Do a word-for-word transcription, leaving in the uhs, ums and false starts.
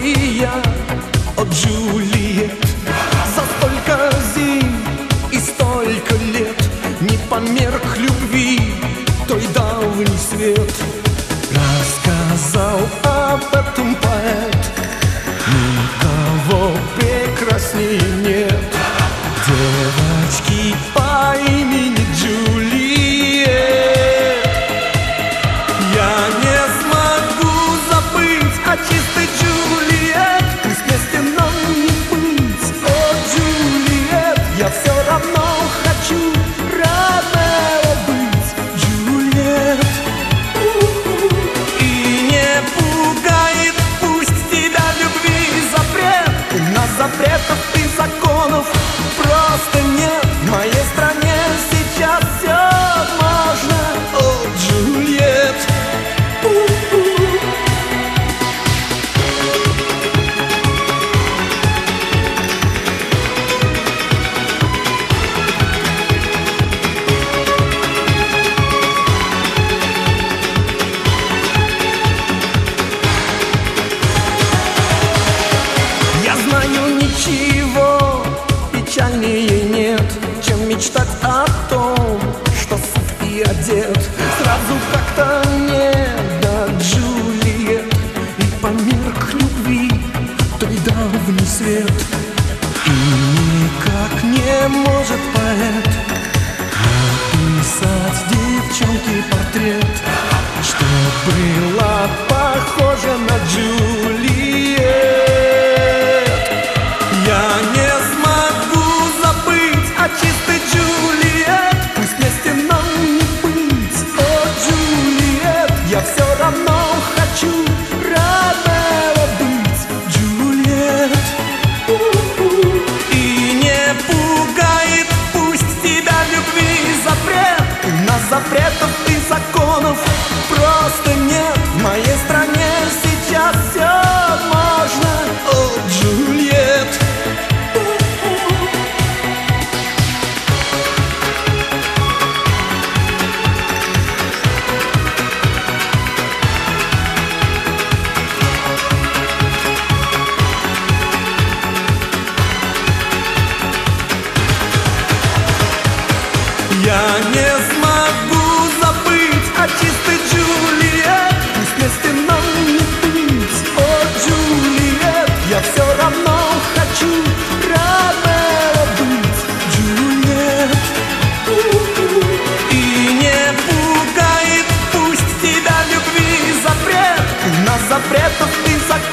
история о Джульет. За столько зим и столько лет не померк любви той давний свет. Рассказал об этом поэт, никого прекрасней нет. Девочки по имени Джульет. Я не смогу забыть о чистой Джульет. Пусть вместе нам не быть, о Джульет. Я все равно хочу Ромео быть, Джульет. И не пугает пусть тебя любви запрет. У нас запретов и законов просто нет. В моей стране сейчас все можно, о Джульет. Я знаю, ничего печальнее нет, чем мечтать о том, что суд и одет. Сразу как-то не до Джульет, и померк любви той давний свет. И никак не может поэт написать девчонке портрет, что была похожа на Джульет. Я не смогу забыть о чистой Джульет. Пусть вместе нам не быть, о Джульет. Я все равно хочу Ромео быть, Джульет. И не пугает пусть тебя любви запрет. У нас запретов и законов просто нет. В моей стране сейчас все можно, о Джульет. Я не смогу забыть о чистой Джульет. Пусть вместе нам не быть, о Джульет. Я все равно хочу Ромео быть, Джульет. И не пугает пусть тебя любви запрет. У нас запретов и законов